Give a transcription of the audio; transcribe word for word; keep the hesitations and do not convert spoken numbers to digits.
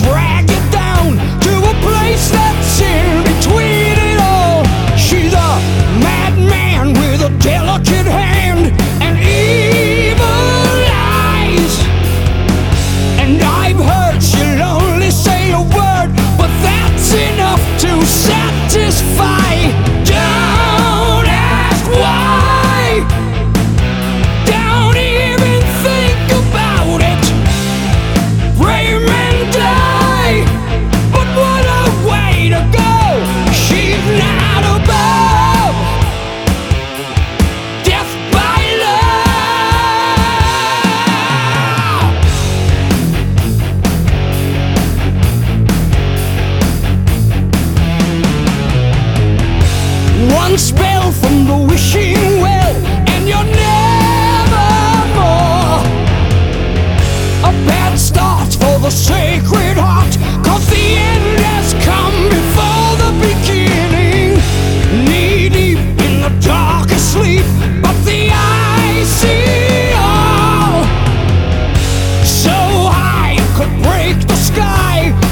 drag you down to a place that's in between it all. She's a madman with a delicate hand and evil eyes. And I've heard she'll only say a word, but that's enough to satisfy. Don't ask why. Don't even think about it. Raymond die, but what a way to go. She's not above death by love. One spell from the wishing well, and you're never more. A bad start for the Sacred Heart, 'cause the end has come before the beginning. Knee deep in the darkest sleep, but the eyes see all. So high it could break the sky,